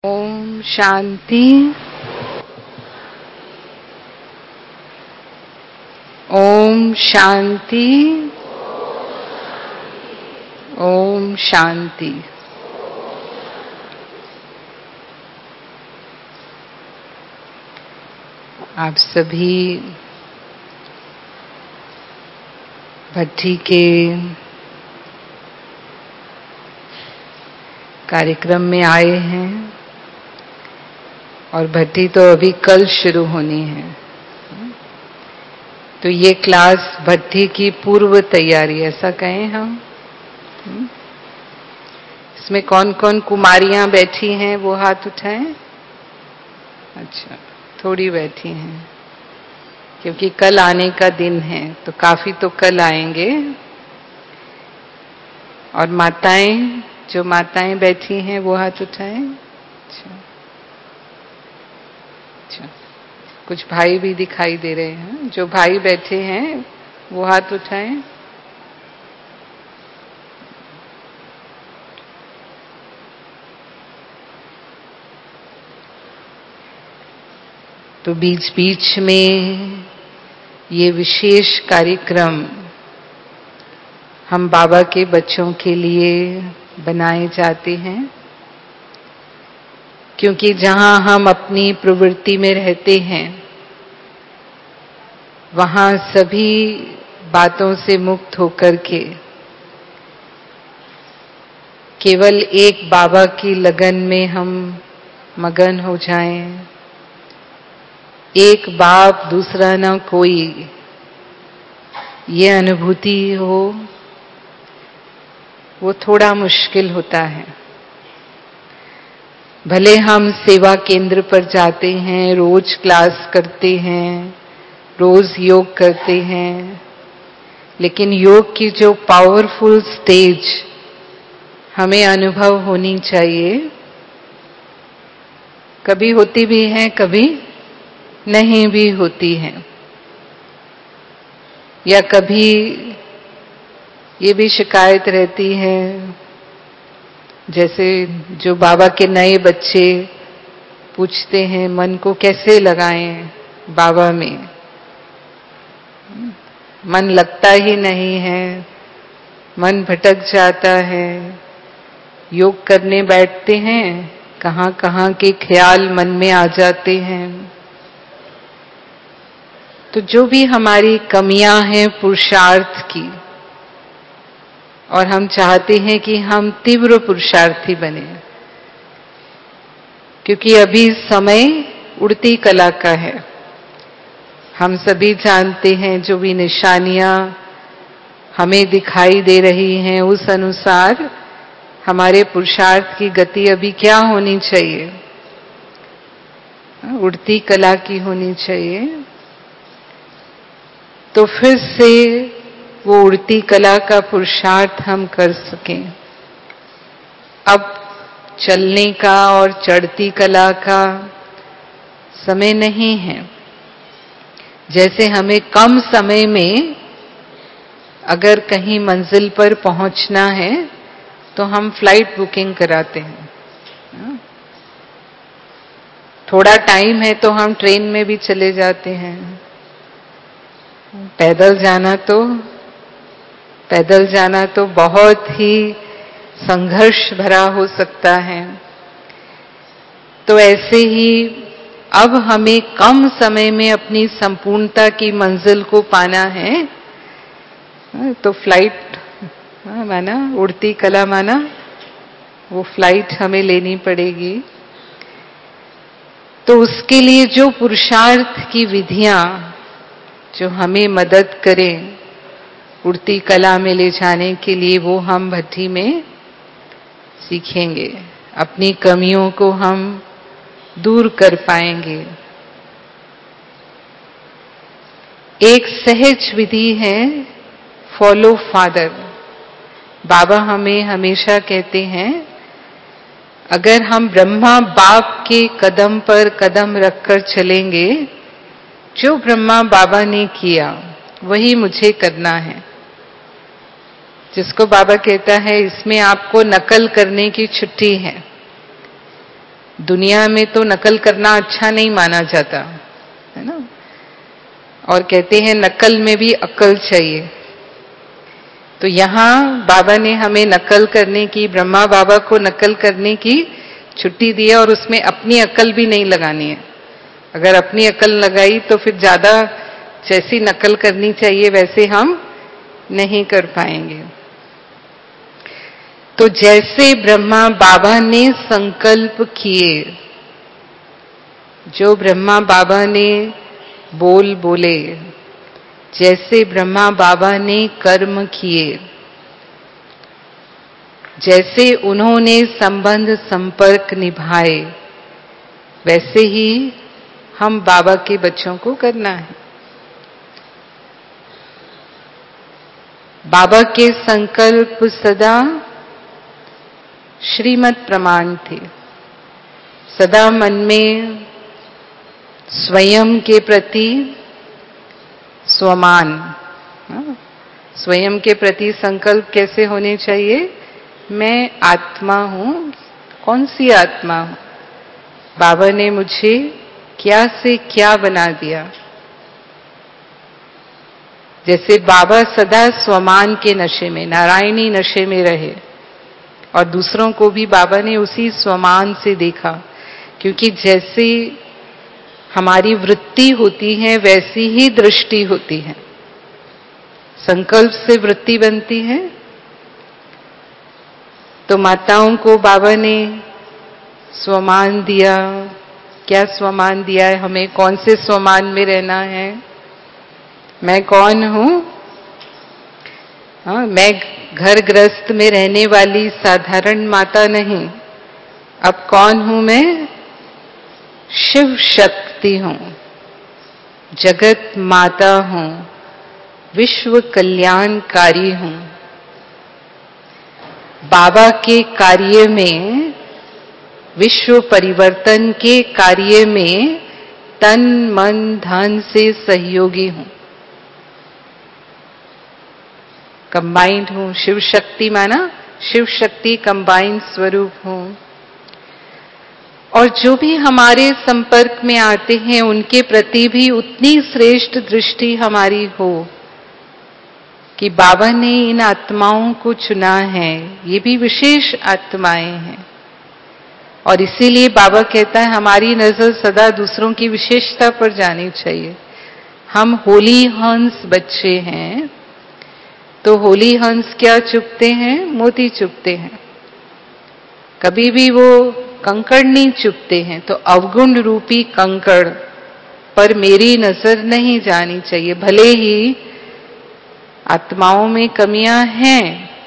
ओम शांति। ओम शांति। ओम शांति। आप सभी भट्टी के कार्यक्रम में आए हैं और भट्टी तो अभी कल शुरू होनी है। तो ये क्लास भट्टी की पूर्व तैयारी ऐसा कहें हम। इसमें कौन कौन कुमारियां बैठी हैं वो हाथ उठाएं। अच्छा, थोड़ी बैठी हैं क्योंकि कल आने का दिन है, तो काफी तो कल आएंगे। और माताएं, जो माताएं बैठी हैं वो हाथ उठाएं। अच्छा, कुछ भाई भी दिखाई दे रहे हैं। जो भाई बैठे हैं वो हाथ उठाएं। तो बीच बीच में ये विशेष कार्यक्रम हम बाबा के बच्चों के लिए बनाए जाते हैं, क्योंकि जहां हम अपनी प्रवृत्ति में रहते हैं वहां सभी बातों से मुक्त होकर के केवल एक बाबा की लगन में हम मगन हो जाएं। एक बाप दूसरा ना कोई, ये अनुभूति हो वो थोड़ा मुश्किल होता है। भले हम सेवा केंद्र पर जाते हैं, रोज क्लास करते हैं, रोज योग करते हैं, लेकिन योग की जो पावरफुल स्टेज हमें अनुभव होनी चाहिए, कभी होती भी है, कभी नहीं भी होती है। या कभी ये भी शिकायत रहती है, जैसे जो बाबा के नए बच्चे पूछते हैं मन को कैसे लगाएं बाबा में, मन लगता ही नहीं है, मन भटक जाता है। योग करने बैठते हैं, कहां कहां के ख्याल मन में आ जाते हैं। तो जो भी हमारी कमियां हैं पुरुषार्थ की, और हम चाहते हैं कि हम तीव्र पुरुषार्थी बने, क्योंकि अभी समय उड़ती कला का है। हम सभी जानते हैं जो भी निशानियां हमें दिखाई दे रही हैं उस अनुसार हमारे पुरुषार्थ की गति अभी क्या होनी चाहिए, उड़ती कला की होनी चाहिए। तो फिर से वो उड़ती कला का पुरुषार्थ हम कर सकें। अब चलने का और चढ़ती कला का समय नहीं है। जैसे हमें कम समय में अगर कहीं मंजिल पर पहुंचना है तो हम फ्लाइट बुकिंग कराते हैं। थोड़ा टाइम है तो हम ट्रेन में भी चले जाते हैं। पैदल जाना तो बहुत ही संघर्ष भरा हो सकता है। तो ऐसे ही अब हमें कम समय में अपनी संपूर्णता की मंजिल को पाना है, तो फ्लाइट माना उड़ती कला, माना वो फ्लाइट हमें लेनी पड़ेगी। तो उसके लिए जो पुरुषार्थ की विधियां जो हमें मदद करें उड़ती कला में ले जाने के लिए, वो हम भट्टी में सीखेंगे। अपनी कमियों को हम दूर कर पाएंगे। एक सहज विधि है फॉलो फादर। बाबा हमें हमेशा कहते हैं, अगर हम ब्रह्मा बाप के कदम पर कदम रखकर चलेंगे, जो ब्रह्मा बाबा ने किया वही मुझे करना है। जिसको बाबा कहता है इसमें आपको नकल करने की छुट्टी है। दुनिया में तो नकल करना अच्छा नहीं माना जाता है ना, और कहते हैं नकल में भी अक्ल चाहिए। तो यहाँ बाबा ने हमें नकल करने की, ब्रह्मा बाबा को नकल करने की छुट्टी दी है, और उसमें अपनी अक्ल भी नहीं लगानी है। अगर अपनी अक्ल लगाई तो फिर ज्यादा जैसी नकल करनी चाहिए वैसे हम नहीं कर पाएंगे। तो जैसे ब्रह्मा बाबा ने संकल्प किए, जो ब्रह्मा बाबा ने बोले, जैसे ब्रह्मा बाबा ने कर्म किए, जैसे उन्होंने संबंध संपर्क निभाए, वैसे ही हम बाबा के बच्चों को करना है। बाबा के संकल्प सदा श्रीमत प्रमाण थे। सदा मन में स्वयं के प्रति स्वमान, स्वयं के प्रति संकल्प कैसे होने चाहिए? मैं आत्मा हूं। कौन सी आत्मा हूं? बाबा ने मुझे क्या से क्या बना दिया। जैसे बाबा सदा स्वमान के नशे में, नारायणी नशे में रहे, और दूसरों को भी बाबा ने उसी स्वमान से देखा, क्योंकि जैसी हमारी वृत्ति होती है वैसी ही दृष्टि होती है। संकल्प से वृत्ति बनती है। तो माताओं को बाबा ने स्वमान दिया। क्या स्वमान दिया है हमें? कौन से स्वमान में रहना है? मैं कौन हूं? हाँ, मैं घर गृहस्थ में रहने वाली साधारण माता नहीं। अब कौन हूं मैं? शिव शक्ति हूं, जगत माता हूं, विश्व कल्याणकारी हूं। बाबा के कार्य में, विश्व परिवर्तन के कार्य में तन मन धन से सहयोगी हूं। कंबाइंड हूं। शिव शक्ति माना शिव शक्ति कंबाइंड स्वरूप हूं। और जो भी हमारे संपर्क में आते हैं उनके प्रति भी उतनी श्रेष्ठ दृष्टि हमारी हो कि बाबा ने इन आत्माओं को चुना है, ये भी विशेष आत्माएं हैं। और इसीलिए बाबा कहता है हमारी नजर सदा दूसरों की विशेषता पर जानी चाहिए। हम होली हंस बच्चे हैं, तो होली हंस क्या चुपते हैं? मोती चुपते हैं। कभी भी वो कंकड़ नहीं चुपते हैं। तो अवगुण रूपी कंकड़ पर मेरी नजर नहीं जानी चाहिए। भले ही आत्माओं में कमियां हैं,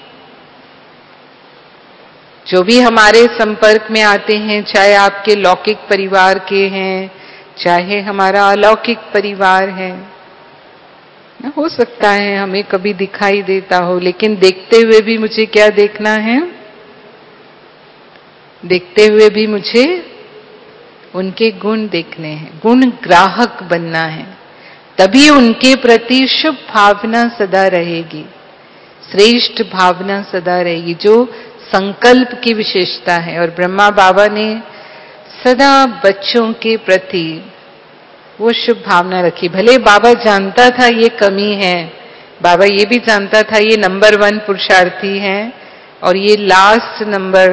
जो भी हमारे संपर्क में आते हैं, चाहे आपके लौकिक परिवार के हैं, चाहे हमारा अलौकिक परिवार है, हो सकता है हमें कभी दिखाई देता हो, लेकिन देखते हुए भी मुझे क्या देखना है? देखते हुए भी मुझे उनके गुण देखने हैं। गुण ग्राहक बनना है, तभी उनके प्रति शुभ भावना सदा रहेगी, श्रेष्ठ भावना सदा रहेगी, जो संकल्प की विशेषता है। और ब्रह्मा बाबा ने सदा बच्चों के प्रति वो शुभ भावना रखी। भले बाबा जानता था ये कमी है, बाबा ये भी जानता था ये नंबर 1 पुरुषार्थी है और ये लास्ट नंबर,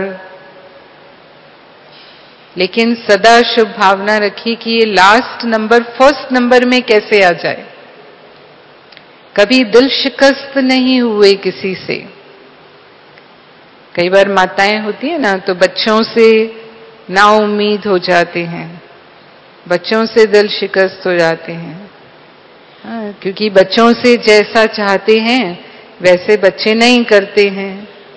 लेकिन सदा शुभ भावना रखी कि ये लास्ट नंबर फर्स्ट नंबर में कैसे आ जाए। कभी दिल शिकस्त नहीं हुए किसी से। कई बार माताएं होती है ना, तो बच्चों से ना उम्मीद हो जाते हैं, बच्चों से दिल शिकस्त हो जाते हैं। हाँ, क्योंकि बच्चों से जैसा चाहते हैं वैसे बच्चे नहीं करते हैं।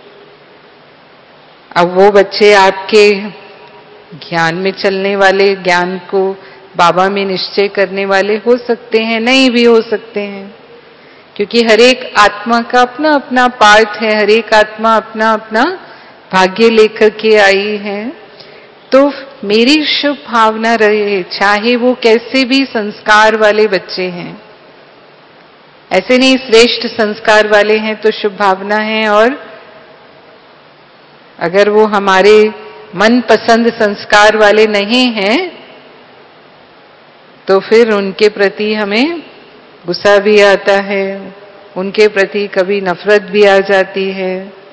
अब वो बच्चे आपके ज्ञान में चलने वाले, ज्ञान को बाबा में निश्चय करने वाले हो सकते हैं, नहीं भी हो सकते हैं, क्योंकि हर एक आत्मा का अपना अपना पार्ट है, हर एक आत्मा अपना अपना भाग्य लेकर के आई है। तो मेरी शुभ भावना रहे, चाहे वो कैसे भी संस्कार वाले बच्चे हैं। ऐसे नहीं श्रेष्ठ संस्कार वाले हैं तो शुभ भावना है, और अगर वो हमारे मन पसंद संस्कार वाले नहीं हैं, तो फिर उनके प्रति हमें गुस्सा भी आता है, उनके प्रति कभी नफरत भी आ जाती है,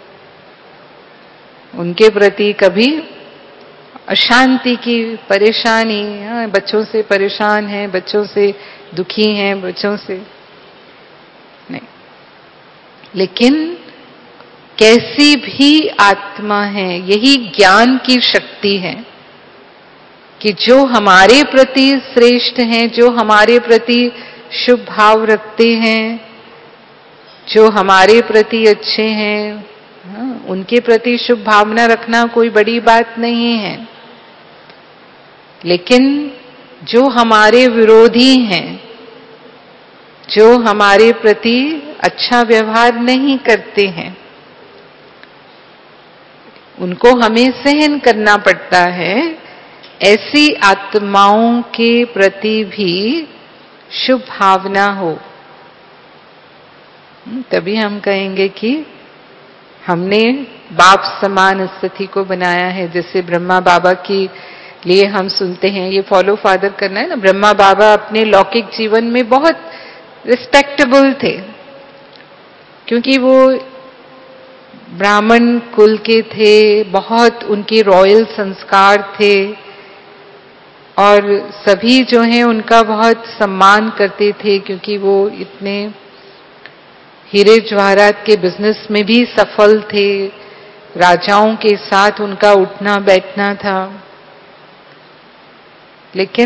उनके प्रति कभी अशांति की परेशानी, बच्चों से परेशान हैं, बच्चों से दुखी हैं, बच्चों से नहीं। लेकिन कैसी भी आत्मा है, यही ज्ञान की शक्ति है कि जो हमारे प्रति श्रेष्ठ हैं, जो हमारे प्रति शुभ भाव रखते हैं, जो हमारे प्रति अच्छे हैं, उनके प्रति शुभ भावना रखना कोई बड़ी बात नहीं है। लेकिन जो हमारे विरोधी हैं, जो हमारे प्रति अच्छा व्यवहार नहीं करते हैं, उनको हमें सहन करना पड़ता है। ऐसी आत्माओं के प्रति भी शुभ भावना हो, तभी हम कहेंगे कि हमने बाप समान स्थिति को बनाया है। जैसे ब्रह्मा बाबा की लिए हम सुनते हैं, ये फॉलो फादर करना है ना। ब्रह्मा बाबा अपने लौकिक जीवन में बहुत रिस्पेक्टेबल थे, क्योंकि वो ब्राह्मण कुल के थे, बहुत उनके रॉयल संस्कार थे, और सभी जो हैं उनका बहुत सम्मान करते थे, क्योंकि वो इतने हीरे जवाहरात के बिजनेस में भी सफल थे। राजाओं के साथ उनका उठना बैठना था। लेकिन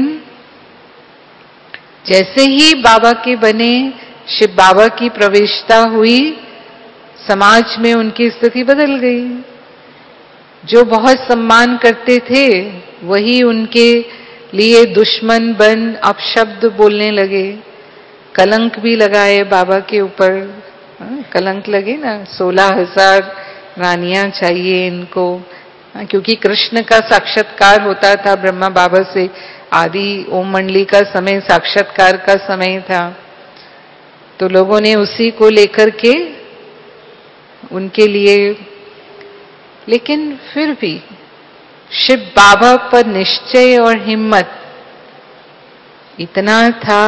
जैसे ही बाबा के बने, शिव बाबा की प्रवेशता हुई, समाज में उनकी स्थिति बदल गई। जो बहुत सम्मान करते थे वही उनके लिए दुश्मन बन अपशब्द बोलने लगे, कलंक भी लगाए बाबा के ऊपर। कलंक लगे ना, 16,000 रानियां चाहिए इनको, क्योंकि कृष्ण का साक्षात्कार होता था ब्रह्मा बाबा से। आदि ओम मंडली का समय साक्षात्कार का समय था, तो लोगों ने उसी को लेकर के उनके लिए। लेकिन फिर भी शिव बाबा पर निश्चय और हिम्मत इतना था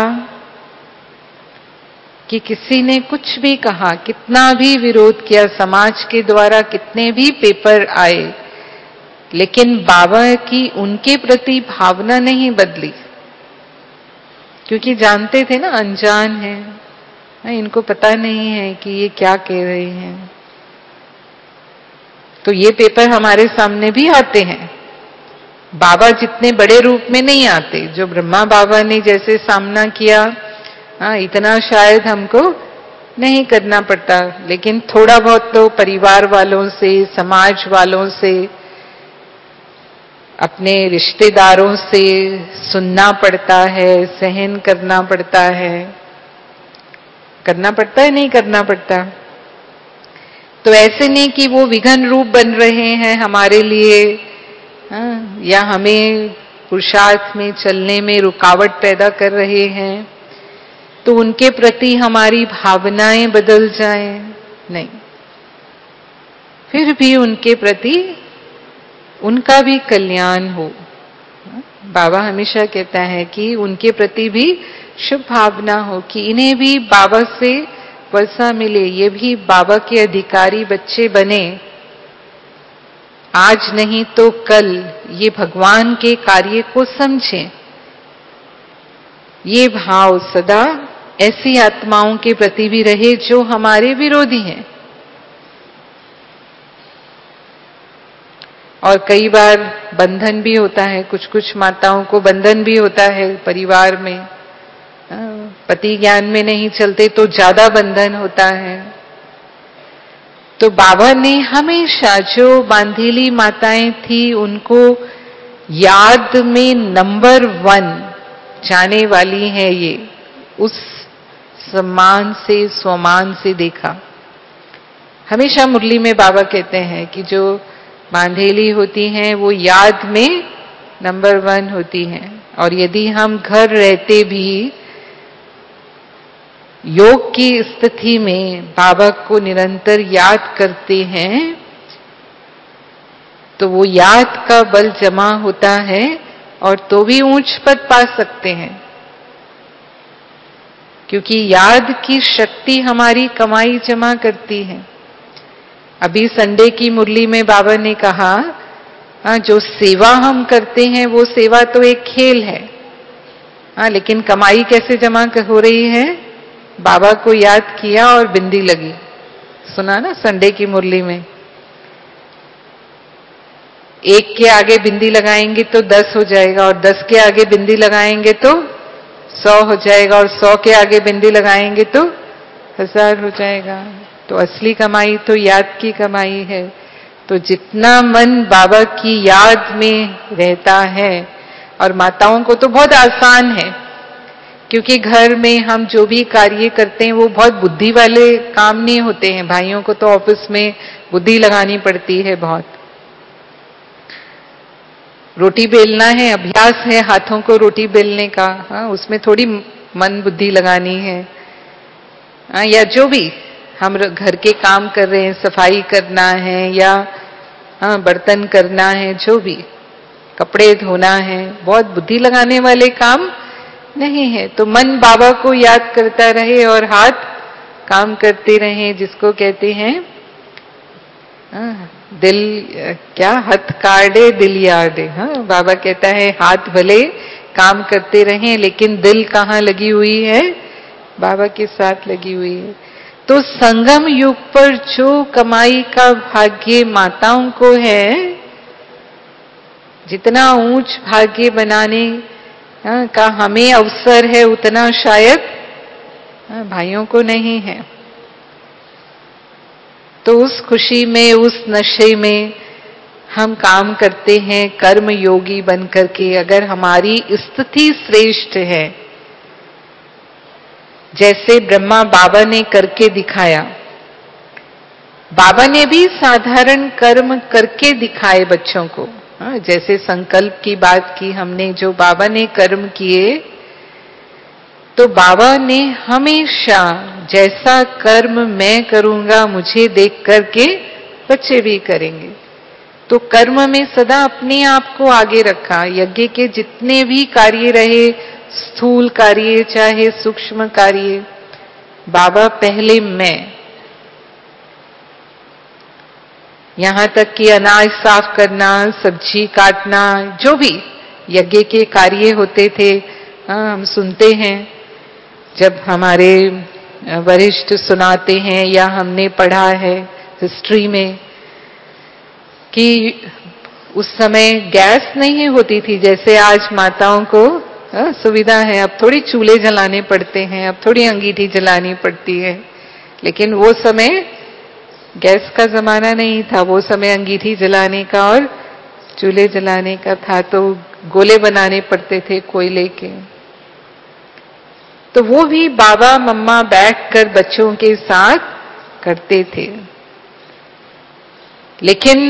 कि किसी ने कुछ भी कहा, कितना भी विरोध किया, समाज के द्वारा कितने भी पेपर आए, लेकिन बाबा की उनके प्रति भावना नहीं बदली। क्योंकि जानते थे ना, अनजान है, इनको पता नहीं है कि ये क्या कह रहे हैं। तो ये पेपर हमारे सामने भी आते हैं, बाबा जितने बड़े रूप में नहीं आते। जो ब्रह्मा बाबा ने जैसे सामना किया, इतना शायद हमको नहीं करना पड़ता, लेकिन थोड़ा बहुत तो परिवार वालों से, समाज वालों से, अपने रिश्तेदारों से सुनना पड़ता है, सहन करना पड़ता है। करना पड़ता है, नहीं करना पड़ता? तो ऐसे नहीं कि वो विघन रूप बन रहे हैं हमारे लिए, या हमें पुरुषार्थ में चलने में रुकावट पैदा कर रहे हैं, तो उनके प्रति हमारी भावनाएं बदल जाएं, नहीं। फिर भी उनके प्रति उनका भी कल्याण हो। बाबा हमेशा कहता है कि उनके प्रति भी शुभ भावना हो, कि इन्हें भी बाबा से वर्षा मिले, ये भी बाबा के अधिकारी बच्चे बने। आज नहीं तो कल ये भगवान के कार्य को समझें। ये भाव सदा ऐसी आत्माओं के प्रति भी रहे जो हमारे विरोधी हैं। और कई बार बंधन भी होता है, कुछ कुछ माताओं को बंधन भी होता है परिवार में। पति ज्ञान में नहीं चलते तो ज्यादा बंधन होता है। तो बाबा ने हमेशा जो बांधेली माताएं थी उनको याद में नंबर 1 जाने वाली है, ये उस सम्मान से स्वमान से देखा। हमेशा मुरली में बाबा कहते हैं कि जो बांधेली होती हैं वो याद में नंबर 1 होती हैं। और यदि हम घर रहते भी योग की स्थिति में बाबा को निरंतर याद करते हैं, तो वो याद का बल जमा होता है और तो भी ऊंच पद पा सकते हैं, क्योंकि याद की शक्ति हमारी कमाई जमा करती है। अभी संडे की मुरली में बाबा ने कहा, जो सेवा हम करते हैं वो सेवा तो एक खेल है, लेकिन कमाई कैसे जमा हो रही है? बाबा को याद किया और बिंदी लगी। सुना ना संडे की मुरली में, एक के आगे बिंदी लगाएंगे तो 10 हो जाएगा, और 10 के आगे बिंदी लगाएंगे तो 100 हो जाएगा, और 100 के आगे बिंदी लगाएंगे तो 1000 हो जाएगा। तो असली कमाई तो याद की कमाई है। तो जितना मन बाबा की याद में रहता है, और माताओं को तो बहुत आसान है, क्योंकि घर में हम जो भी कार्य करते हैं वो बहुत बुद्धि वाले काम नहीं होते हैं। भाइयों को तो ऑफिस में बुद्धि लगानी पड़ती है बहुत। रोटी बेलना है, अभ्यास है हाथों को रोटी बेलने का, उसमें थोड़ी मन बुद्धि लगानी है। या जो भी हम घर के काम कर रहे हैं, सफाई करना है या बर्तन करना है, जो भी कपड़े धोना है, बहुत बुद्धि लगाने वाले काम नहीं है। तो मन बाबा को याद करता रहे और हाथ काम करते रहे, जिसको कहते हैं दिल, क्या, हथ काढ़े दिल यादे। बाबा कहता है हाथ भले काम करते रहे, लेकिन दिल कहाँ लगी हुई है? बाबा के साथ लगी हुई है। तो संगम युग पर जो कमाई का भाग्य माताओं को है, जितना ऊंच भाग्य बनाने का हमें अवसर है, उतना शायद भाइयों को नहीं है। तो उस खुशी में, उस नशे में हम काम करते हैं कर्म योगी बनकर के। अगर हमारी स्थिति श्रेष्ठ है, जैसे ब्रह्मा बाबा ने करके दिखाया, बाबा ने भी साधारण कर्म करके दिखाए बच्चों को। जैसे संकल्प की बात की हमने, जो बाबा ने कर्म किए, तो बाबा ने हमेशा जैसा कर्म मैं करूंगा मुझे देख करके बच्चे भी करेंगे। तो कर्म में सदा अपने आप को आगे रखा। यज्ञ के जितने भी कार्य रहे, स्थूल कार्य चाहे सूक्ष्म कार्य, बाबा पहले मैं, यहां तक कि अनाज साफ करना, सब्जी काटना, जो भी यज्ञ के कार्य होते थे, हम सुनते हैं जब हमारे वरिष्ठ सुनाते हैं या हमने पढ़ा है हिस्ट्री में कि उस समय गैस नहीं होती थी जैसे आज माताओं को सुविधा है। अब थोड़ी चूल्हे जलाने पड़ते हैं, अब थोड़ी अंगीठी जलानी पड़ती है, लेकिन वो समय गैस का जमाना नहीं था। वो समय अंगीठी जलाने का और चूल्हे जलाने का था। तो गोले बनाने पड़ते थे कोयले के। तो वो भी बाबा मम्मा बैठकर बच्चों के साथ करते थे, लेकिन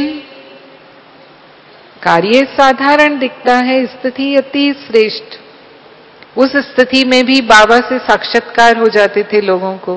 कार्य साधारण दिखता है, स्थिति अति श्रेष्ठ। उस स्थिति में भी बाबा से साक्षात्कार हो जाते थे लोगों को।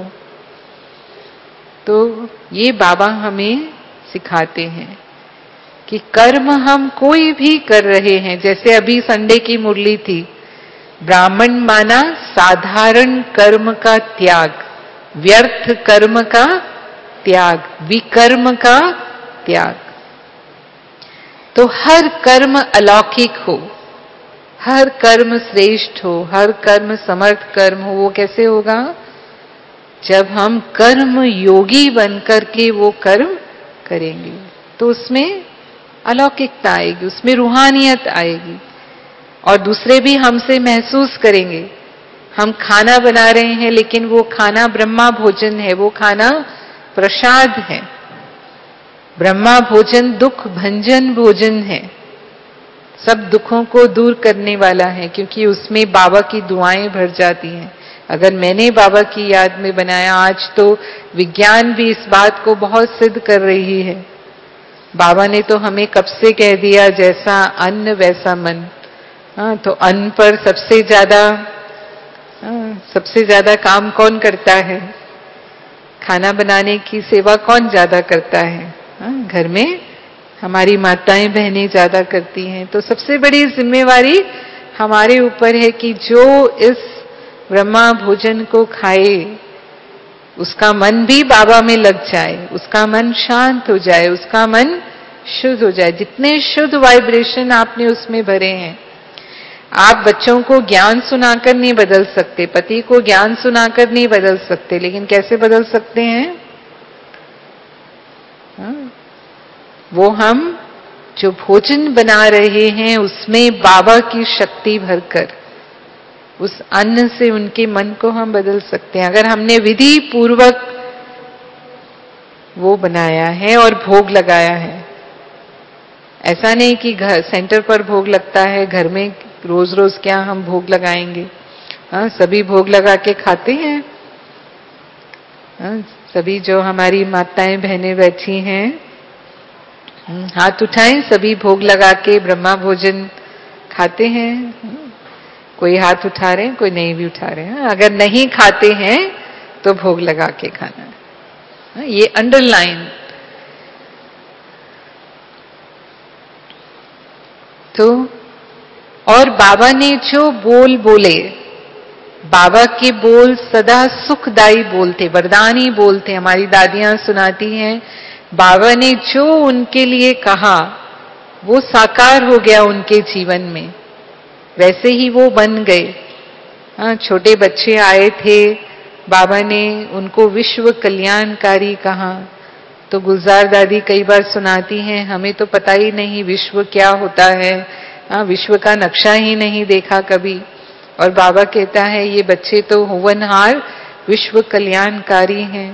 तो ये बाबा हमें सिखाते हैं कि कर्म हम कोई भी कर रहे हैं। जैसे अभी संडे की मुरली थी, ब्राह्मण माना साधारण कर्म का त्याग, व्यर्थ कर्म का त्याग, विकर्म का त्याग। तो हर कर्म अलौकिक हो, हर कर्म श्रेष्ठ हो, हर कर्म समर्थ कर्म हो। वो कैसे होगा? जब हम कर्म योगी बनकर के वो कर्म करेंगे, तो उसमें अलौकिकता आएगी, उसमें रूहानियत आएगी, और दूसरे भी हमसे महसूस करेंगे। हम खाना बना रहे हैं, लेकिन वो खाना ब्रह्मा भोजन है, वो खाना प्रसाद है। ब्रह्मा भोजन दुख भंजन भोजन है, सब दुखों को दूर करने वाला है, क्योंकि उसमें बाबा की दुआएं भर जाती हैं। अगर मैंने बाबा की याद में बनाया, आज तो विज्ञान भी इस बात को बहुत सिद्ध कर रही है। बाबा ने तो हमें कब से कह दिया, जैसा अन्न वैसा मन। तो अन्न पर सबसे ज्यादा काम कौन करता है? खाना बनाने की सेवा कौन ज्यादा करता है? घर में हमारी माताएं बहनें ज्यादा करती हैं। तो सबसे बड़ी जिम्मेवारी हमारे ऊपर है कि जो इस ब्रह्मा भोजन को खाए उसका मन भी बाबा में लग जाए, उसका मन शांत हो जाए, उसका मन शुद्ध हो जाए। जितने शुद्ध वाइब्रेशन आपने उसमें भरे हैं, आप बच्चों को ज्ञान सुनाकर नहीं बदल सकते, पति को ज्ञान सुनाकर नहीं बदल सकते, लेकिन कैसे बदल सकते हैं? वो हम जो भोजन बना रहे हैं उसमें बाबा की शक्ति भरकर उस अन्न से उनके मन को हम बदल सकते हैं। अगर हमने विधि पूर्वक वो बनाया है और भोग लगाया है, ऐसा नहीं कि घर सेंटर पर भोग लगता है, घर में रोज रोज क्या हम भोग लगाएंगे। हाँ, सभी भोग लगा के खाते हैं। हाँ, सभी जो हमारी माताएं बहनें बैठी हैं, हाथ उठाएं, सभी भोग लगा के ब्रह्मा भोजन खाते हैं। कोई हाथ उठा रहे हैं, कोई नहीं भी उठा रहे हैं। अगर नहीं खाते हैं तो भोग लगा के खाना है, ये अंडरलाइन। तो और बाबा ने जो बोल बोले, बाबा के बोल सदा सुखदायी बोलते, वरदानी बोलते। हमारी दादियां सुनाती हैं, बाबा ने जो उनके लिए कहा वो साकार हो गया उनके जीवन में, वैसे ही वो बन गए। हाँ, छोटे बच्चे आए थे, बाबा ने उनको विश्व कल्याणकारी कहा। तो गुलजार दादी कई बार सुनाती हैं, हमें तो पता ही नहीं विश्व क्या होता है, हाँ, विश्व का नक्शा ही नहीं देखा कभी। और बाबा कहता है ये बच्चे तो होनहार विश्व कल्याणकारी हैं।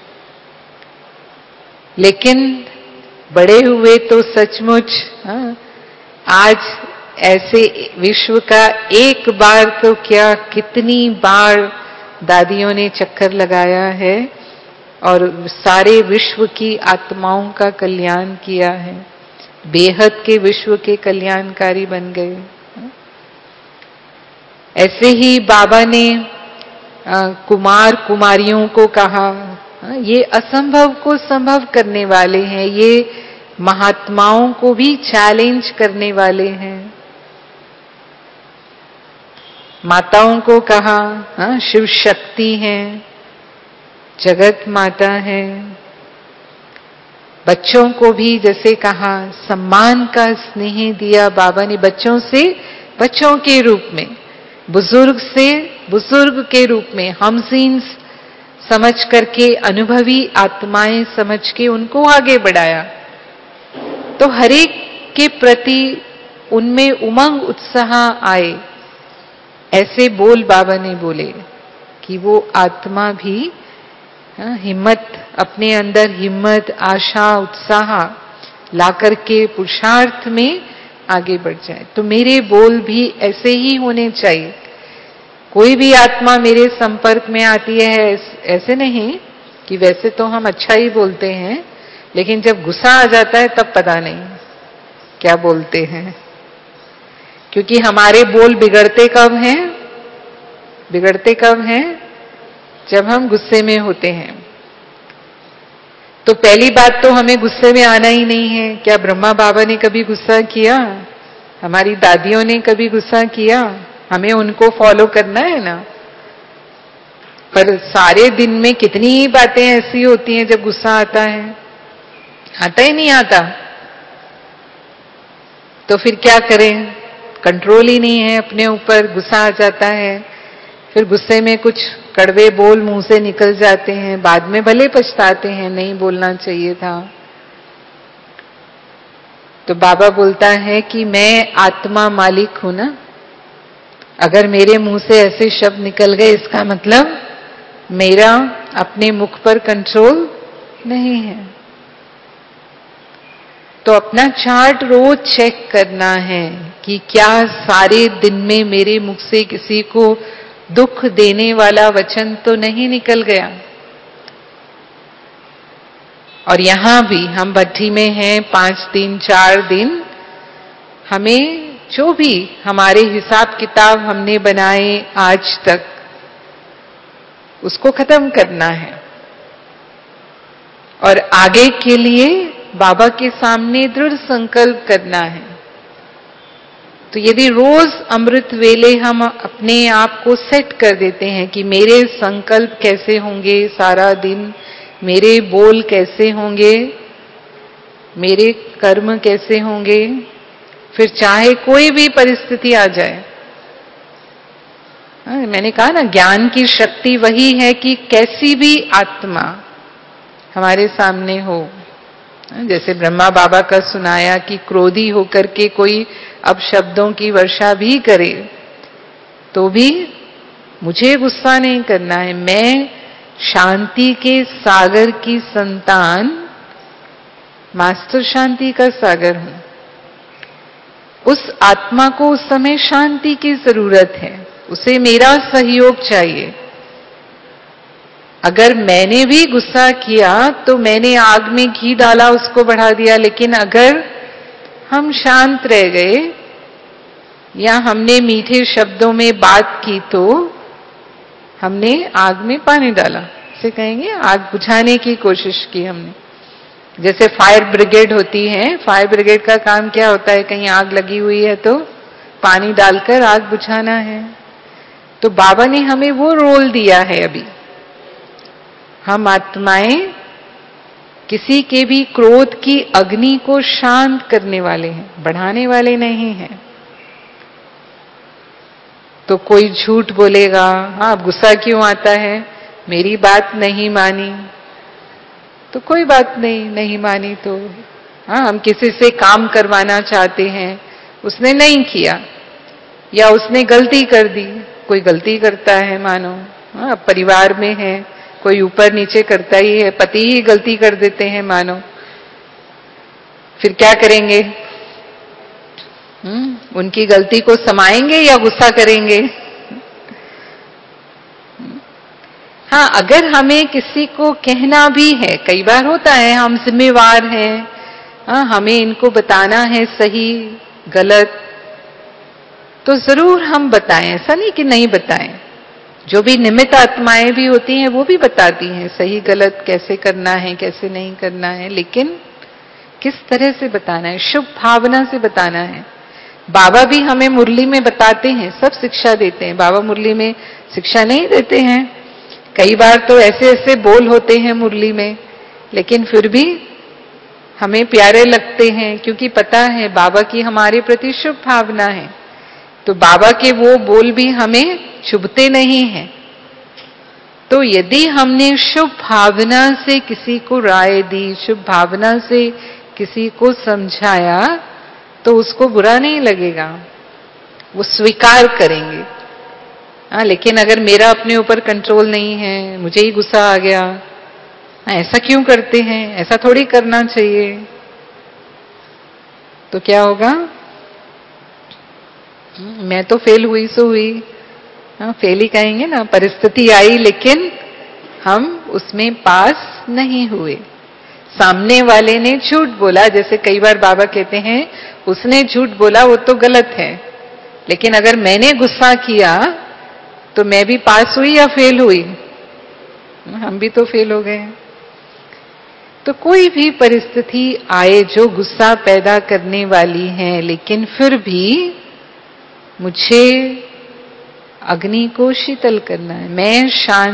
लेकिन बड़े हुए तो सचमुच, हाँ, आज ऐसे विश्व का एक बार तो क्या कितनी बार दादियों ने चक्कर लगाया है और सारे विश्व की आत्माओं का कल्याण किया है, बेहद के विश्व के कल्याणकारी बन गए। ऐसे ही बाबा ने कुमार कुमारियों को कहा, ये असंभव को संभव करने वाले हैं, ये महात्माओं को भी चैलेंज करने वाले हैं। माताओं को कहा, हाँ, शिव शक्ति है, जगत माता है। बच्चों को भी जैसे कहा, सम्मान का स्नेह दिया बाबा ने, बच्चों से बच्चों के रूप में, बुजुर्ग से बुजुर्ग के रूप में, हमजीन समझ करके, अनुभवी आत्माएं समझ के उनको आगे बढ़ाया। तो हरेक के प्रति उनमें उमंग उत्साह आए। ऐसे बोल बाबा ने बोले कि वो आत्मा भी हिम्मत, अपने अंदर हिम्मत, आशा, उत्साह ला करके पुरुषार्थ में आगे बढ़ जाए। तो मेरे बोल भी ऐसे ही होने चाहिए। कोई भी आत्मा मेरे संपर्क में आती है, ऐसे नहीं कि वैसे तो हम अच्छा ही बोलते हैं, लेकिन जब गुस्सा आ जाता है तब पता नहीं क्या बोलते हैं। क्योंकि हमारे बोल बिगड़ते कब हैं? बिगड़ते कब हैं? जब हम गुस्से में होते हैं। तो पहली बात तो हमें गुस्से में आना ही नहीं है। क्या ब्रह्मा बाबा ने कभी गुस्सा किया? हमारी दादियों ने कभी गुस्सा किया? हमें उनको फॉलो करना है ना। पर सारे दिन में कितनी ही बातें ऐसी होती हैं जब गुस्सा आता है, आता ही नहीं आता। तो फिर क्या करें? कंट्रोल ही नहीं है अपने ऊपर, गुस्सा आ जाता है, फिर गुस्से में कुछ कड़वे बोल मुंह से निकल जाते हैं, बाद में भले पछताते हैं, नहीं बोलना चाहिए था। तो बाबा बोलता है कि मैं आत्मा मालिक हूं ना, अगर मेरे मुंह से ऐसे शब्द निकल गए इसका मतलब मेरा अपने मुख पर कंट्रोल नहीं है। तो अपना चार्ट रोज चेक करना है कि क्या सारे दिन में मेरे मुख से किसी को दुख देने वाला वचन तो नहीं निकल गया। और यहां भी हम भट्टी में हैं 5 दिन 4 दिन, हमें जो भी हमारे हिसाब किताब हमने बनाए आज तक, उसको खत्म करना है और आगे के लिए बाबा के सामने दृढ़ संकल्प करना है। तो यदि रोज अमृत वेले हम अपने आप को सेट कर देते हैं कि मेरे संकल्प कैसे होंगे सारा दिन, मेरे बोल कैसे होंगे, मेरे कर्म कैसे होंगे, फिर चाहे कोई भी परिस्थिति आ जाए। मैंने कहा ना, ज्ञान की शक्ति वही है कि कैसी भी आत्मा हमारे सामने हो, जैसे ब्रह्मा बाबा का सुनाया कि क्रोधी होकर के कोई अब शब्दों की वर्षा भी करे तो भी मुझे गुस्सा नहीं करना है। मैं शांति के सागर की संतान, मास्टर शांति का सागर हूं। उस आत्मा को उस समय शांति की जरूरत है, उसे मेरा सहयोग चाहिए। अगर मैंने भी गुस्सा किया तो मैंने आग में घी डाला, उसको बढ़ा दिया, लेकिन अगर हम शांत रह गए या हमने मीठे शब्दों में बात की तो हमने आग में पानी डाला, इसे कहेंगे आग बुझाने की कोशिश की हमने। जैसे फायर ब्रिगेड होती है, फायर ब्रिगेड का काम क्या होता है, कहीं आग लगी हुई है तो पानी डालकर आग बुझाना है। तो बाबा ने हमें वो रोल दिया है। अभी हम आत्माएं किसी के भी क्रोध की अग्नि को शांत करने वाले हैं, बढ़ाने वाले नहीं हैं। तो कोई झूठ बोलेगा, हाँ अब गुस्सा क्यों आता है, मेरी बात नहीं मानी, तो कोई बात नहीं, नहीं मानी तो हाँ, हम किसी से काम करवाना चाहते हैं, उसने नहीं किया या उसने गलती कर दी, कोई गलती करता है मानो, हाँ परिवार में है, कोई ऊपर नीचे करता ही है, पति ही गलती कर देते हैं मानो, फिर क्या करेंगे? उनकी गलती को समाएंगे या गुस्सा करेंगे? हाँ, अगर हमें किसी को कहना भी है, कई बार होता है हम जिम्मेवार हैं, हाँ हमें इनको बताना है सही गलत, तो जरूर हम बताएं, ऐसा नहीं कि नहीं बताएं। जो भी निमित्त आत्माएं भी होती हैं वो भी बताती हैं सही गलत कैसे करना है, कैसे नहीं करना है, लेकिन किस तरह से बताना है, शुभ भावना से बताना है। बाबा भी हमें मुरली में बताते हैं, सब शिक्षा देते हैं, बाबा मुरली में शिक्षा नहीं देते हैं। कई बार तो ऐसे ऐसे बोल होते हैं मुरली में, लेकिन फिर भी हमें प्यारे लगते हैं, क्योंकि पता है बाबा की हमारे प्रति शुभ भावना है। तो बाबा के वो बोल भी हमें चुभते नहीं हैं। तो यदि हमने शुभ भावना से किसी को राय दी, शुभ भावना से किसी को समझाया, तो उसको बुरा नहीं लगेगा, वो स्वीकार करेंगे। हाँ, लेकिन अगर मेरा अपने ऊपर कंट्रोल नहीं है, मुझे ही गुस्सा आ गया, ऐसा क्यों करते हैं, ऐसा थोड़ी करना चाहिए, तो क्या होगा? मैं तो फेल हुई सो हुई, हाँ फेल ही कहेंगे ना, परिस्थिति आई लेकिन हम उसमें पास नहीं हुए। सामने वाले ने झूठ बोला, जैसे कई बार बाबा कहते हैं उसने झूठ बोला वो तो गलत है, लेकिन अगर मैंने गुस्सा किया तो मैं भी पास हुई या फेल हुई? हम भी तो फेल हो गए। तो कोई भी परिस्थिति आए जो गुस्सा पैदा करने वाली है, लेकिन फिर भी मुझे अग्नि को शीतल करना है। मैं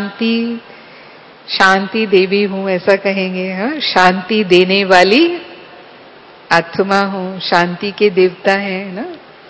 शांति देवी हूं, ऐसा कहेंगे, हाँ शांति देने वाली आत्मा हूं, शांति के देवता है ना,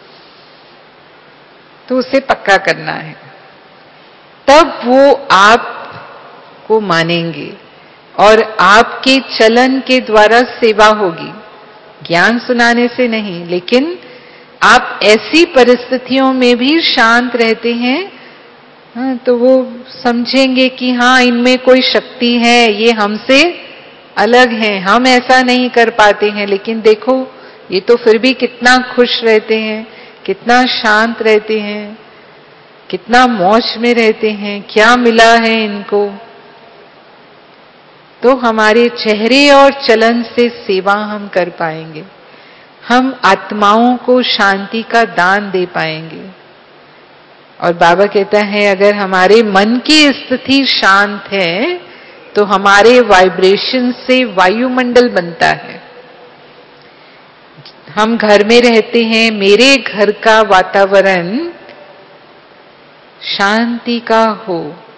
तो उसे पक्का करना है, तब वो आपको मानेंगे और आपके चलन के द्वारा सेवा होगी, ज्ञान सुनाने से नहीं। लेकिन आप ऐसी परिस्थितियों में भी शांत रहते हैं, हाँ, तो वो समझेंगे कि हाँ इनमें कोई शक्ति है, ये हमसे अलग है, हम ऐसा नहीं कर पाते हैं, लेकिन देखो ये तो फिर भी कितना खुश रहते हैं, कितना शांत रहते हैं, कितना मौज में रहते हैं, क्या मिला है इनको। तो हमारे चेहरे और चलन से सेवा हम कर पाएंगे, हम आत्माओं को शांति का दान दे पाएंगे। और बाबा कहता है अगर हमारे मन की स्थिति शांत है तो हमारे वाइब्रेशन से वायुमंडल बनता है। हम घर में रहते हैं, मेरे घर का वातावरण शांति का हो।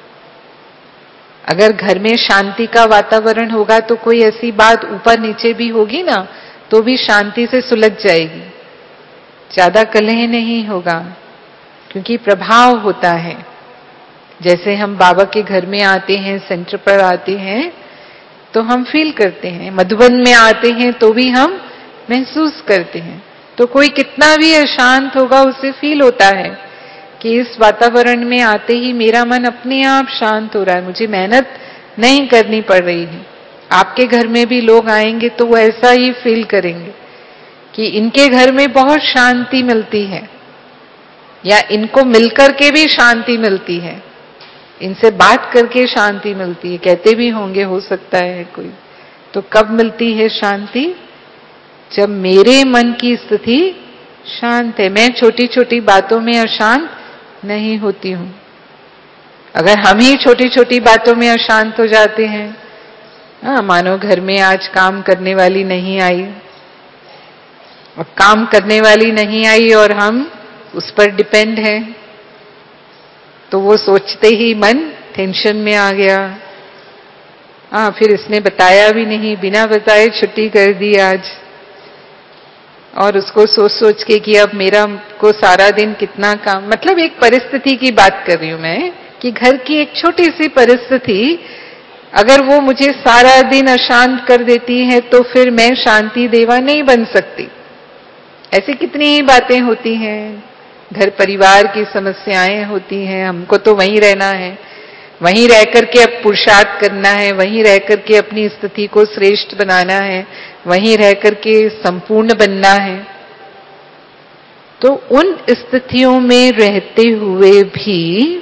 अगर घर में शांति का वातावरण होगा तो कोई ऐसी बात ऊपर नीचे भी होगी ना, तो भी शांति से सुलझ जाएगी, ज्यादा कलह नहीं होगा, क्योंकि प्रभाव होता है। जैसे हम बाबा के घर में आते हैं, सेंटर पर आते हैं, तो हम फील करते हैं, मधुबन में आते हैं तो भी हम महसूस करते हैं। तो कोई कितना भी अशांत होगा, उसे फील होता है कि इस वातावरण में आते ही मेरा मन अपने आप शांत हो रहा है, मुझे मेहनत नहीं करनी पड़ रही है। आपके घर में भी लोग आएंगे तो वो ऐसा ही फील करेंगे कि इनके घर में बहुत शांति मिलती है, या इनको मिलकर के भी शांति मिलती है, इनसे बात करके शांति मिलती है। कहते भी होंगे, हो सकता है कोई। तो कब मिलती है शांति? जब मेरे मन की स्थिति शांत है, मैं छोटी छोटी बातों में अशांत नहीं होती हूं। अगर हम ही छोटी छोटी बातों में अशांत हो जाते हैं, मानो घर में आज काम करने वाली नहीं आई, अब काम करने वाली नहीं आई और हम उस पर डिपेंड हैं, तो वो सोचते ही मन टेंशन में आ गया। फिर इसने बताया भी नहीं, बिना बताए छुट्टी कर दी आज, और उसको सोच सोच के कि अब मेरा को सारा दिन कितना काम, मतलब एक परिस्थिति की बात कर रही हूं मैं, कि घर की एक छोटी सी परिस्थिति अगर वो मुझे सारा दिन अशांत कर देती है, तो फिर मैं शांति देवा नहीं बन सकती। ऐसी कितनी ही बातें होती हैं, घर परिवार की समस्याएं होती हैं, हमको तो वहीं रहना है, वहीं रह करके अब पुरुषार्थ करना है, वहीं रह करके अपनी स्थिति को श्रेष्ठ बनाना है, वहीं रह करके संपूर्ण बनना है। तो उन स्थितियों में रहते हुए भी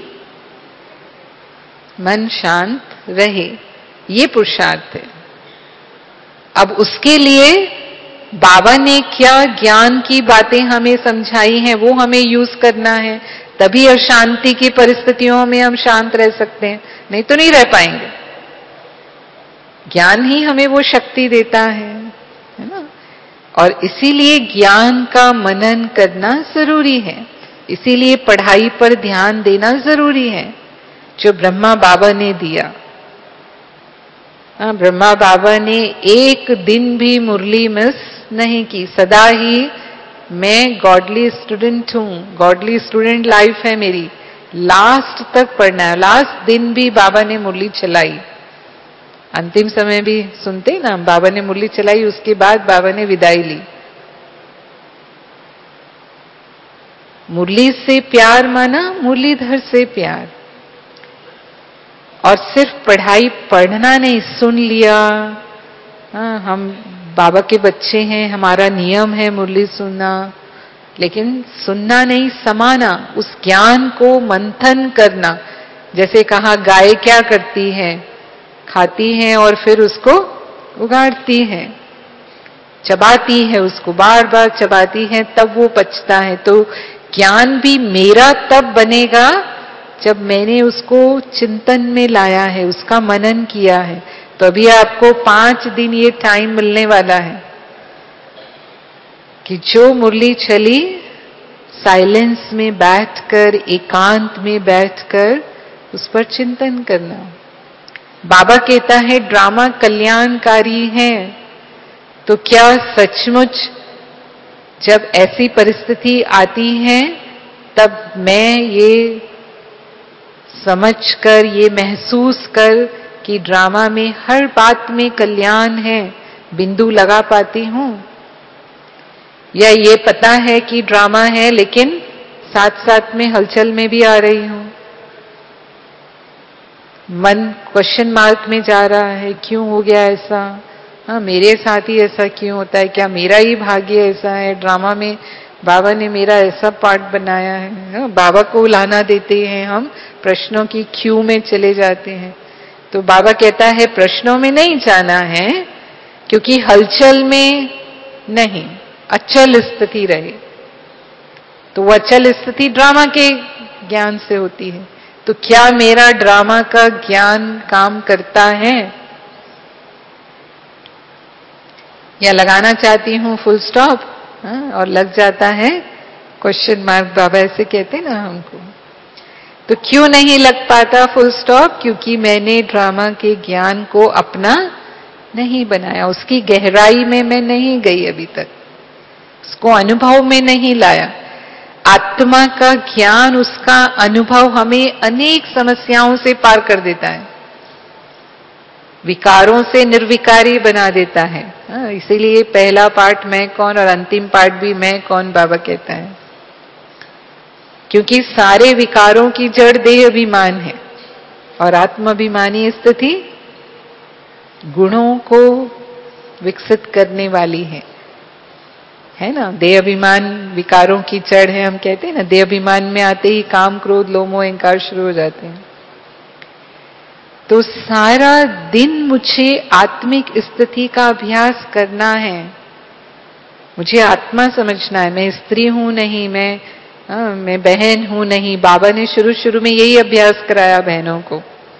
मन शांत रहे, ये पुरुषार्थ है। अब उसके लिए बाबा ने क्या ज्ञान की बातें हमें समझाई हैं, वो हमें यूज करना है, तभी अशांति की परिस्थितियों में हम शांत रह सकते हैं, नहीं तो नहीं रह पाएंगे। ज्ञान ही हमें वो शक्ति देता है ना। और इसीलिए ज्ञान का मनन करना जरूरी है, इसीलिए पढ़ाई पर ध्यान देना जरूरी है, जो ब्रह्मा बाबा ने दिया। ब्रह्मा बाबा ने एक दिन भी मुरली मिस नहीं की, सदा ही मैं गॉडली स्टूडेंट हूं, गॉडली स्टूडेंट लाइफ है मेरी, लास्ट तक पढ़ना है। लास्ट दिन भी बाबा ने मुरली चलाई, अंतिम समय भी सुनते ना, बाबा ने मुरली चलाई, उसके बाद बाबा ने विदाई ली। मुरली से प्यार माना मुरलीधर से प्यार, और सिर्फ पढ़ाई पढ़ना नहीं, सुन लिया। हम बाबा के बच्चे हैं, हमारा नियम है मुरली सुनना, लेकिन सुनना नहीं, समाना, उस ज्ञान को मंथन करना। जैसे कहा, गाय क्या करती है, खाती है और फिर उसको उगाड़ती है, चबाती है, उसको बार बार चबाती है, तब वो पचता है। तो ज्ञान भी मेरा तब बनेगा जब मैंने उसको चिंतन में लाया है, उसका मनन किया है। तो अभी आपको 5 दिन ये टाइम मिलने वाला है कि जो मुरली चली, साइलेंस में बैठकर, एकांत में बैठकर उस पर चिंतन करना। बाबा कहता है ड्रामा कल्याणकारी है, तो क्या सचमुच जब ऐसी परिस्थिति आती है तब मैं ये समझकर, ये महसूस कर कि ड्रामा में हर बात में कल्याण है, बिंदु लगा पाती हूं? या ये पता है कि ड्रामा है, लेकिन साथ साथ में हलचल में भी आ रही हूं, मन क्वेश्चन मार्क में जा रहा है, क्यों हो गया ऐसा, मेरे साथ ही ऐसा क्यों होता है, क्या मेरा ही भाग्य ऐसा है, ड्रामा में बाबा ने मेरा ऐसा पार्ट बनाया है। बाबा को उलाना देते हैं हम, प्रश्नों की क्यू में चले जाते हैं। तो बाबा कहता है प्रश्नों में नहीं जाना है, क्योंकि हलचल में नहीं, अचल स्थिति रहे। तो वो अचल स्थिति ड्रामा के ज्ञान से होती है। तो क्या मेरा ड्रामा का ज्ञान काम करता है? या लगाना चाहती हूं फुल स्टॉप, और लग जाता है क्वेश्चन मार्क, बाबा ऐसे कहते ना हमको। तो क्यों नहीं लग पाता फुल स्टॉप? क्योंकि मैंने ड्रामा के ज्ञान को अपना नहीं बनाया, उसकी गहराई में मैं नहीं गई अभी तक, उसको अनुभव में नहीं लाया। आत्मा का ज्ञान, उसका अनुभव हमें अनेक समस्याओं से पार कर देता है, विकारों से निर्विकारी बना देता है। इसीलिए पहला पार्ट मैं कौन और अंतिम पार्ट भी मैं कौन बाबा कहता है, क्योंकि सारे विकारों की जड़ देह अभिमान है और आत्माभिमानी स्थिति गुणों को विकसित करने वाली है ना। देह अभिमान विकारों की जड़ है, हम कहते हैं ना, देह अभिमान में आते ही काम क्रोध लोभ मोह अहंकार शुरू हो जाते हैं। तो सारा दिन मुझे आत्मिक स्थिति का अभ्यास करना है, मुझे आत्मा समझना है। मैं स्त्री हूं नहीं, मैं बहन हूं नहीं। बाबा ने शुरू शुरू में यही अभ्यास कराया बहनों को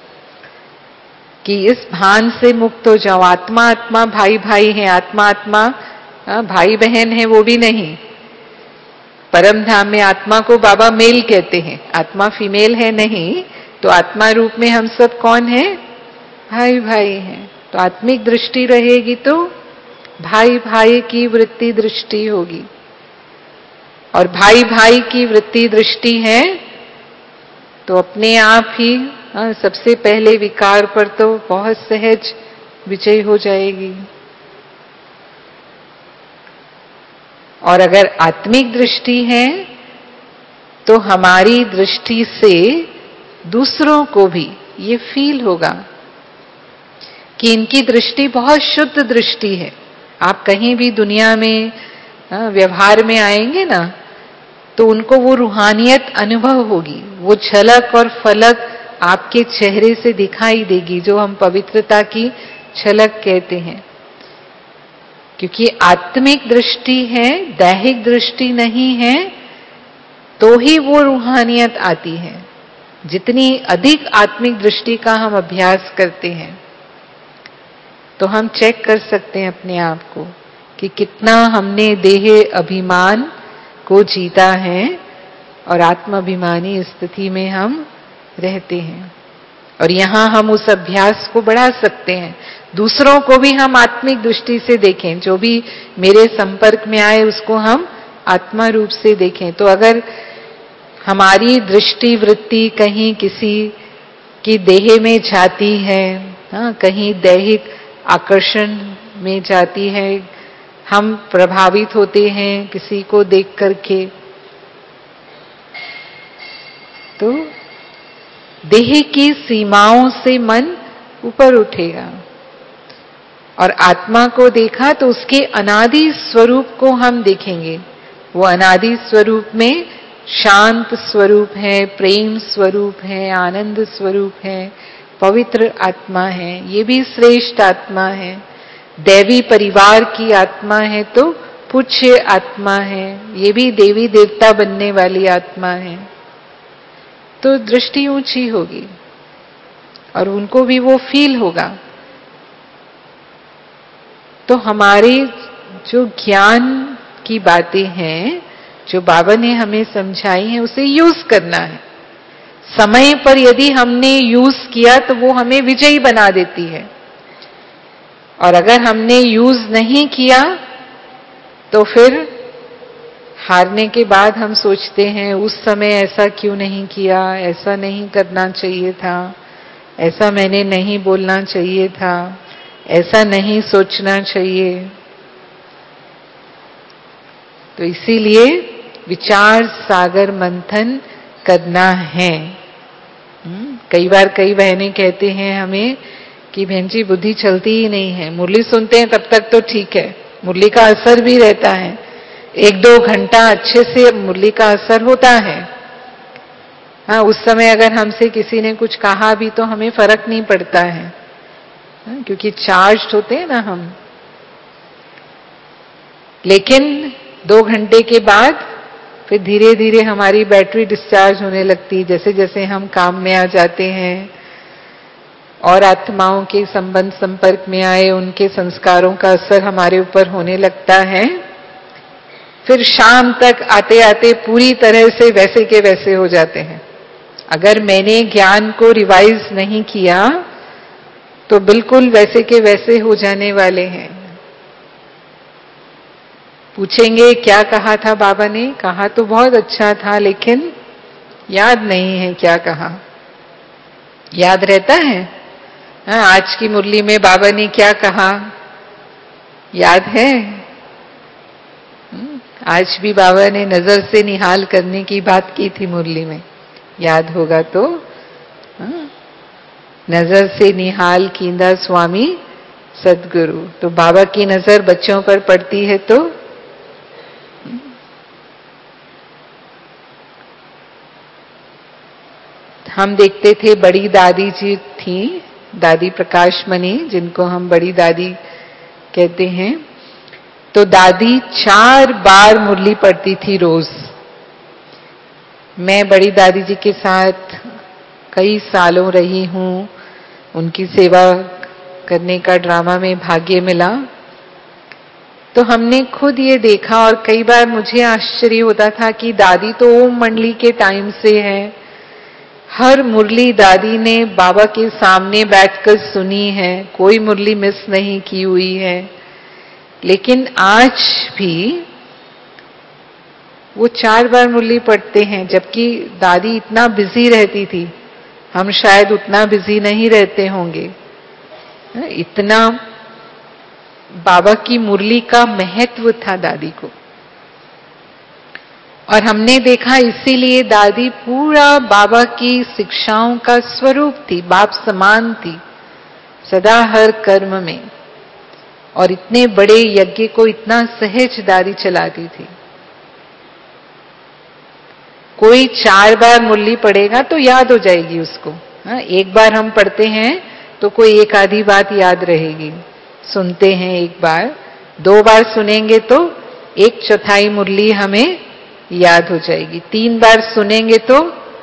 कि इस भान से मुक्त हो जाओ। आत्मा आत्मा भाई भाई है, आत्मा आत्मा भाई बहन है वो भी नहीं। परम धाम में आत्मा को बाबा मेल कहते हैं, आत्मा फीमेल है नहीं। तो आत्मा रूप में हम सब कौन है? भाई भाई हैं। तो आत्मिक दृष्टि रहेगी तो भाई भाई की वृत्ति दृष्टि होगी, और भाई भाई की वृत्ति दृष्टि है तो अपने आप ही सबसे पहले विकार पर तो बहुत सहज विजय हो जाएगी। और अगर आत्मिक दृष्टि है तो हमारी दृष्टि से दूसरों को भी ये फील होगा कि इनकी दृष्टि बहुत शुद्ध दृष्टि है। आप कहीं भी दुनिया में व्यवहार में आएंगे ना, तो उनको वो रूहानियत अनुभव होगी, वो झलक और फलक आपके चेहरे से दिखाई देगी, जो हम पवित्रता की झलक कहते हैं। क्योंकि आत्मिक दृष्टि है, दैहिक दृष्टि नहीं है, तो ही वो रूहानियत आती है। जितनी अधिक आत्मिक दृष्टि का हम अभ्यास करते हैं तो हम चेक कर सकते हैं अपने आप को कि कितना हमने देह अभिमान को जीता है और आत्माभिमानी स्थिति में हम रहते हैं। और यहां हम उस अभ्यास को बढ़ा सकते हैं, दूसरों को भी हम आत्मिक दृष्टि से देखें। जो भी मेरे संपर्क में आए उसको हम आत्मा रूप से देखें। तो अगर हमारी दृष्टि वृत्ति कहीं किसी की देह में जाती है, कहीं दैहिक आकर्षण में जाती है, हम प्रभावित होते हैं किसी को देख करके, तो देह की सीमाओं से मन ऊपर उठेगा। और आत्मा को देखा तो उसके अनादि स्वरूप को हम देखेंगे। वो अनादि स्वरूप में शांत स्वरूप है, प्रेम स्वरूप है, आनंद स्वरूप है, पवित्र आत्मा है, ये भी श्रेष्ठ आत्मा है। दैवी परिवार की आत्मा है तो पूज्य आत्मा है, ये भी देवी देवता बनने वाली आत्मा है। तो दृष्टि ऊंची होगी और उनको भी वो फील होगा। तो हमारे जो ज्ञान की बातें हैं, जो बाबा ने हमें समझाई हैं, उसे यूज करना है। समय पर यदि हमने यूज किया तो वो हमें विजयी बना देती है, और अगर हमने यूज नहीं किया तो फिर हारने के बाद हम सोचते हैं उस समय ऐसा क्यों नहीं किया, ऐसा नहीं करना चाहिए था, ऐसा मैंने नहीं बोलना चाहिए था, ऐसा नहीं सोचना चाहिए। तो इसीलिए विचार सागर मंथन करना है। कई बार कई बहनें कहते हैं हमें कि बहन जी बुद्धि चलती ही नहीं है, मुरली सुनते हैं तब तक तो ठीक है, मुरली का असर भी रहता है, 1-2 घंटा अच्छे से मुरली का असर होता है। उस समय अगर हमसे किसी ने कुछ कहा भी तो हमें फर्क नहीं पड़ता है, क्योंकि चार्ज होते हैं ना हम। लेकिन 2 घंटे के बाद फिर धीरे धीरे हमारी बैटरी डिस्चार्ज होने लगती है। जैसे जैसे हम काम में आ जाते हैं और आत्माओं के संबंध संपर्क में आए, उनके संस्कारों का असर हमारे ऊपर होने लगता है, फिर शाम तक आते आते पूरी तरह से वैसे के वैसे हो जाते हैं। अगर मैंने ज्ञान को रिवाइज नहीं किया तो बिल्कुल वैसे के वैसे हो जाने वाले हैं। पूछेंगे क्या कहा था बाबा ने? कहा तो बहुत अच्छा था लेकिन याद नहीं है क्या कहा। याद रहता है? आज की मुरली में बाबा ने क्या कहा याद है? आज भी बाबा ने नजर से निहाल करने की बात की थी मुरली में, याद होगा तो। नजर से निहाल कींदा स्वामी सदगुरु। तो बाबा की नजर बच्चों पर पड़ती है तो हम देखते थे बड़ी दादी जी थी, दादी प्रकाश मणि, जिनको हम बड़ी दादी कहते हैं। तो दादी 4 बार मुरली पढ़ती थी रोज। मैं बड़ी दादी जी के साथ कई सालों रही हूं, उनकी सेवा करने का ड्रामा में भाग्य मिला। तो हमने खुद ये देखा और कई बार मुझे आश्चर्य होता था कि दादी तो ओम मंडली के टाइम से है, हर मुरली दादी ने बाबा के सामने बैठकर सुनी है, कोई मुरली मिस नहीं की हुई है। लेकिन आज भी वो 4 बार मुरली पढ़ते हैं, जबकि दादी इतना बिजी रहती थी, हम शायद उतना बिजी नहीं रहते होंगे। इतना बाबा की मुरली का महत्व था दादी को। और हमने देखा इसीलिए दादी पूरा बाबा की शिक्षाओं का स्वरूप थी, बाप समान थी सदा हर कर्म में। और इतने बड़े यज्ञ को इतना सहज दादी चलाती थी। कोई 4 बार मुरली पढ़ेगा तो याद हो जाएगी उसको। एक बार हम पढ़ते हैं तो कोई एक आधी बात याद रहेगी, सुनते हैं एक बार, 2 बार सुनेंगे तो 1/4 मुरली हमें याद हो जाएगी, 3 बार सुनेंगे तो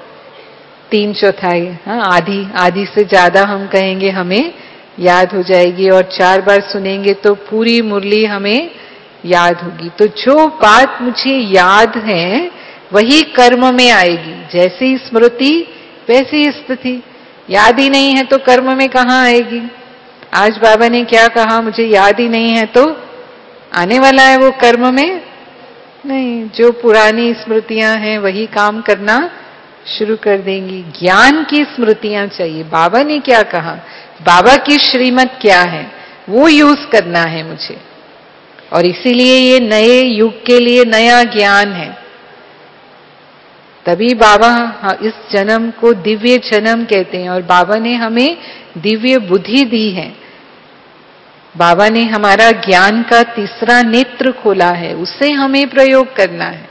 3/4, आधी आधी से ज्यादा हम कहेंगे हमें याद हो जाएगी। और 4 बार सुनेंगे तो पूरी मुरली हमें याद होगी। तो जो बात मुझे याद है वही कर्म में आएगी, जैसी स्मृति वैसी स्थिति। याद ही नहीं है तो कर्म में कहाँ आएगी? आज बाबा ने क्या कहा मुझे याद ही नहीं है तो आने वाला है वो कर्म में? नहीं, जो पुरानी स्मृतियां हैं वही काम करना शुरू कर देंगी। ज्ञान की स्मृतियां चाहिए, बाबा ने क्या कहा, बाबा की श्रीमत क्या है, वो यूज करना है मुझे। और इसीलिए ये नए युग के लिए नया ज्ञान है। तभी बाबा इस जन्म को दिव्य जन्म कहते हैं। और बाबा ने हमें दिव्य बुद्धि दी है, बाबा ने हमारा ज्ञान का तीसरा नेत्र खोला है, उससे हमें प्रयोग करना है।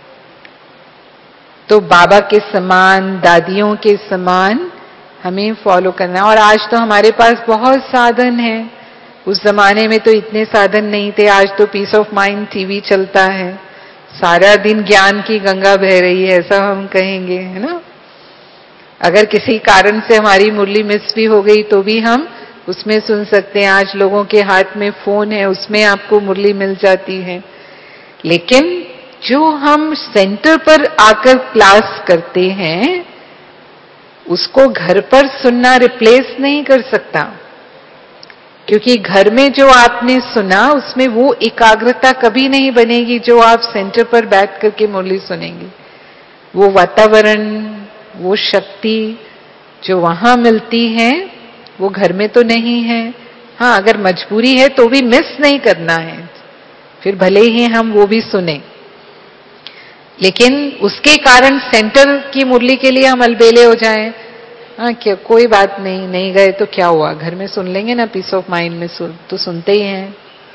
तो बाबा के समान, दादियों के समान हमें फॉलो करना है। और आज तो हमारे पास बहुत साधन है, उस जमाने में तो इतने साधन नहीं थे। आज तो पीस ऑफ माइंड टीवी चलता है, सारा दिन ज्ञान की गंगा बह रही है, ऐसा हम कहेंगे, है ना। अगर किसी कारण से हमारी मुरली मिस भी हो गई तो भी हम उसमें सुन सकते हैं। आज लोगों के हाथ में फोन है, उसमें आपको मुरली मिल जाती है। लेकिन जो हम सेंटर पर आकर क्लास करते हैं उसको घर पर सुनना रिप्लेस नहीं कर सकता, क्योंकि घर में जो आपने सुना उसमें वो एकाग्रता कभी नहीं बनेगी जो आप सेंटर पर बैठ करके मुरली सुनेंगे। वो वातावरण, वो शक्ति जो वहां मिलती है वो घर में तो नहीं है। हाँ, अगर मजबूरी है तो भी मिस नहीं करना है, फिर भले ही हम वो भी सुने। लेकिन उसके कारण सेंटर की मुरली के लिए हम अलबेले हो जाएं, हाँ क्या कोई बात नहीं, नहीं गए तो क्या हुआ, घर में सुन लेंगे ना, पीस ऑफ माइंड में तो सुनते ही हैं।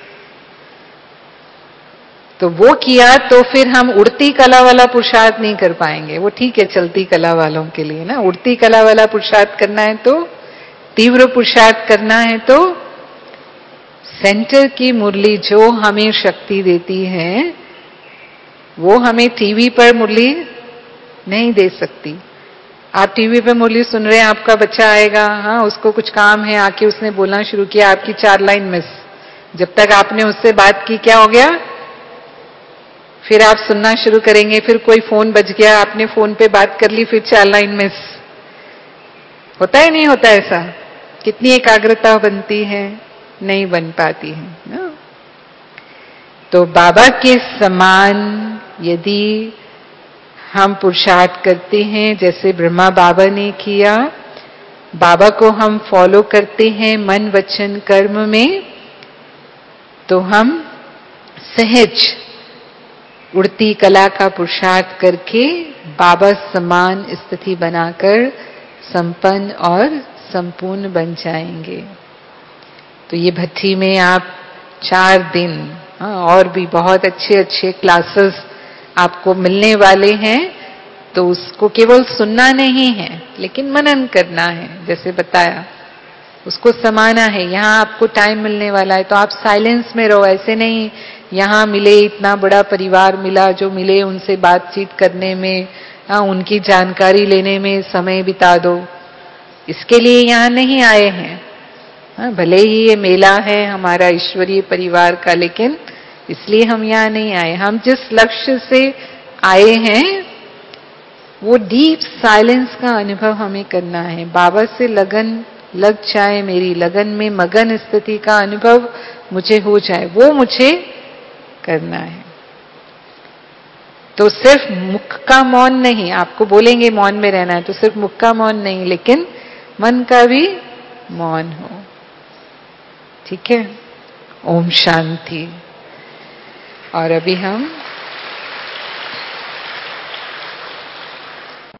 तो वो किया तो फिर हम उड़ती कला वाला पुरुषार्थ नहीं कर पाएंगे। वो ठीक है चलती कला वालों के लिए ना, उड़ती कला वाला पुरुषार्थ करना है तो, तीव्र पुरुषार्थ करना है तो सेंटर की मुरली जो हमें शक्ति देती है वो हमें टीवी पर मुरली नहीं दे सकती। आप टीवी पे मुरली सुन रहे हैं, आपका बच्चा आएगा, हाँ उसको कुछ काम है, आके उसने बोलना शुरू किया, आपकी 4 लाइन मिस। जब तक आपने उससे बात की क्या हो गया, फिर आप सुनना शुरू करेंगे, फिर कोई फोन बज गया, आपने फोन पे बात कर ली, फिर 4 लाइन मिस। होता है नहीं होता ऐसा? कितनी एकाग्रता बनती है? नहीं बन पाती है ना। तो बाबा के समान यदि हम पुरुषार्थ करते हैं, जैसे ब्रह्मा बाबा ने किया, बाबा को हम फॉलो करते हैं मन वचन कर्म में, तो हम सहज उड़ती कला का पुरुषार्थ करके बाबा समान स्थिति बनाकर संपन्न और संपूर्ण बन जाएंगे। तो ये भट्ठी में आप 4 दिन और भी बहुत अच्छे अच्छे क्लासेस आपको मिलने वाले हैं। तो उसको केवल सुनना नहीं है, लेकिन मनन करना है, जैसे बताया, उसको समाना है। यहाँ आपको टाइम मिलने वाला है तो आप साइलेंस में रहो। ऐसे नहीं यहाँ मिले, इतना बड़ा परिवार मिला, जो मिले उनसे बातचीत करने में, उनकी जानकारी लेने में समय बिता दो। इसके लिए यहाँ नहीं आए हैं। भले ही ये मेला है हमारा ईश्वरीय परिवार का, लेकिन इसलिए हम यहाँ नहीं आए। हम जिस लक्ष्य से आए हैं वो डीप साइलेंस का अनुभव हमें करना है। बाबा से लगन लग जाए, मेरी लगन में मगन स्थिति का अनुभव मुझे हो जाए, वो मुझे करना है। तो सिर्फ मुख का मौन नहीं, आपको बोलेंगे मौन में रहना है, तो सिर्फ मुख का मौन नहीं, लेकिन मन का भी मौन हो। ठीक है? ओम शांति। और अभी हम